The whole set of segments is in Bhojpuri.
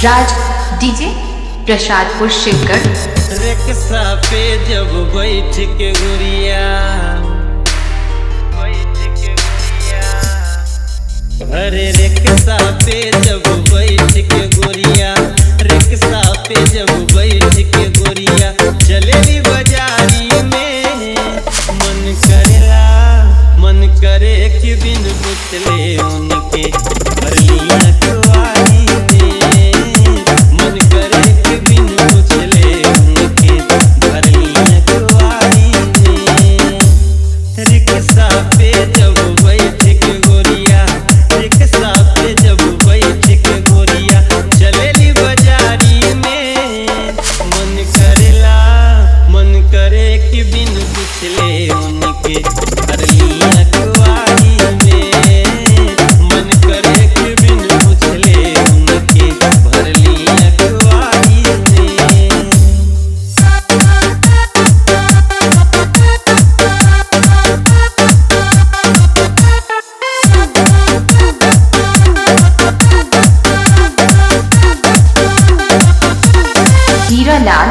राज डीजे प्रसादपुर शिवगढ़। रिक्शा पे जब बैठ के गुड़िया अरे रिक्शा पे जब बैठ के गुड़िया रिक्शा पे जब बैठ के गुड़िया चलेली बाजारी में मन करे कि बिन पुछले उनके भरलिया कुआरी में मन करे कि बिन पुछले उनके भरलिया कुआरी में। रिक्शा पे जब बैठ के गोरिया रिक्शा पे जब बैठ के गोरिया चलेली बाजारी में मन करे कि बिन पुछले उनके भरलिया कुआरी में मन करे कि बिन पुछले उनके भरलिया कुआरी में। हीरा लाल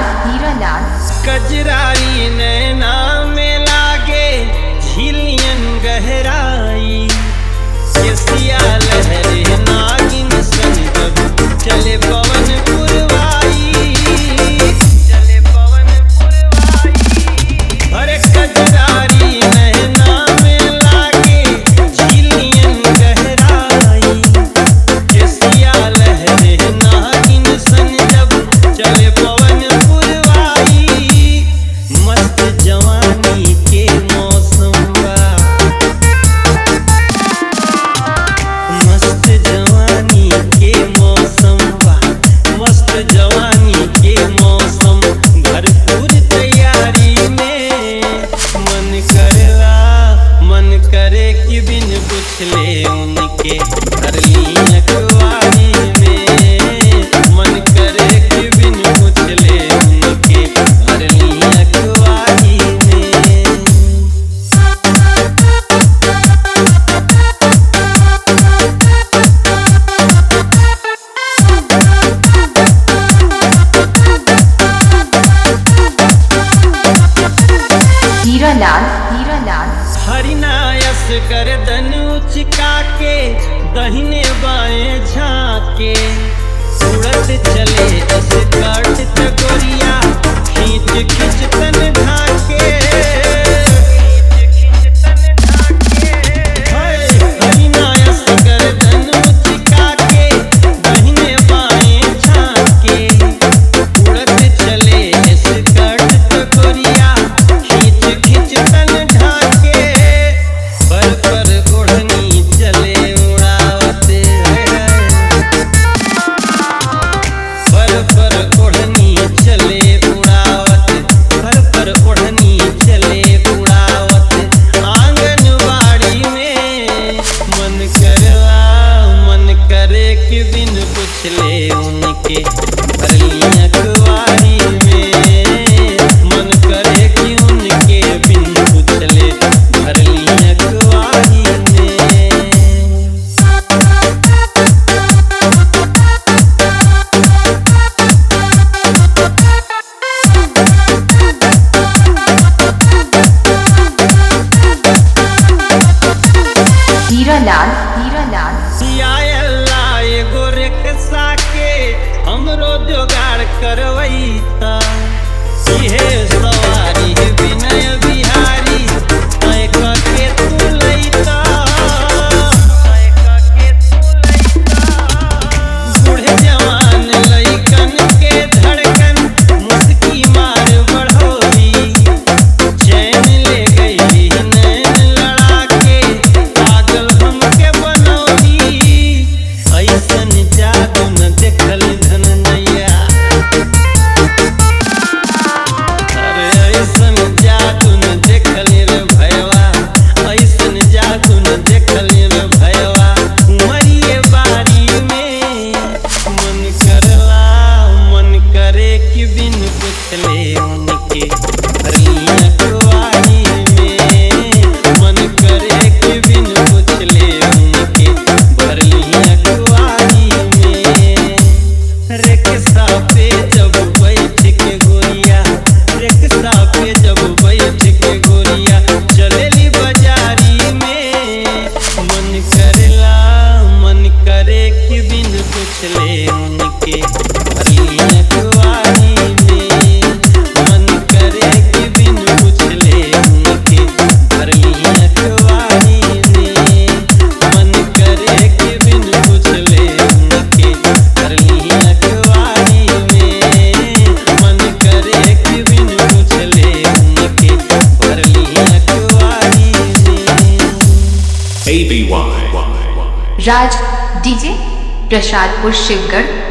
कजराई नैना में लागे झिलियन गहराई केसिया लहरे नागिन सन जब चले पवन पुरवाई अरे कजराई नैना में लागे झिलियन गहराई केसिया लहरे नागिन सन जब चले पवन पुरवाई। मस्त जवानी के मौसम बा मस्त जवानी के मौसम बा मस्त जवानी के मौसम भरपूर तैयारी में मन करे कि बिन पुछले उनके भरलिया कुआरी में मन करे कि बिन पुछले उनके भरलिया कुआरी में। हीरा लाल हरिनायस गर्दन उचका के दहिने बाएं झाके उड़त चले स्कर्ट तगोरिया खींच खींच तन ढाके हरिनायस गर्दन उचका के दहिने बाएं झाके उड़त चले स्कर्ट तगोरिया खींच खींच तन ढाके पर ओढ़नी चले उड़ावते पर ओढ़नी चले उड़ावत पर ओढ़नी चले उड़ावत आंगनवाड़ी में मन करे कि बिन पुछले उनके भरलिया कुआरी में मन करे कि उनके बिन पुछले भरलिया कुआरी में। हीरा लाल एगो रिक्शा के हमरो जोगाड़ करवैता इहे सवारी विनय बिहारी तय के तू लैता बूढ़े जवान लइकन के धड़कन मुस्की मार बढ़ोली चैन ले गई नैन लड़ा के पागल हमके बनौली ऐसन जादू न देखल धन नैया अरे ऐसन जादू न देखल रे भयवा ऐसन जादू न देखल रे भयवा उमरिए बारी में मन करे कि बिन पुछले उनके भरलिया कुआरी में मन करे कि बिन पुछले उनके भरलिया कुआरी में। रिक्शा पे जब बैठ के गोरिया, रिक्शा पे जब बैठ के गोरिया चलेली बाजारी में। मन करेला मन करे कि बिन पूछले उनके भरली अखबारी में। मन करे कि बिन पूछले उनके भरली अखबारी में। मन करे कि बिन पूछले उनके भरली अखबारी में। मन करे कि बिन पूछले उनके भरली अखबारी में। ABY. राज डीजे प्रसादपुर शिवगढ़।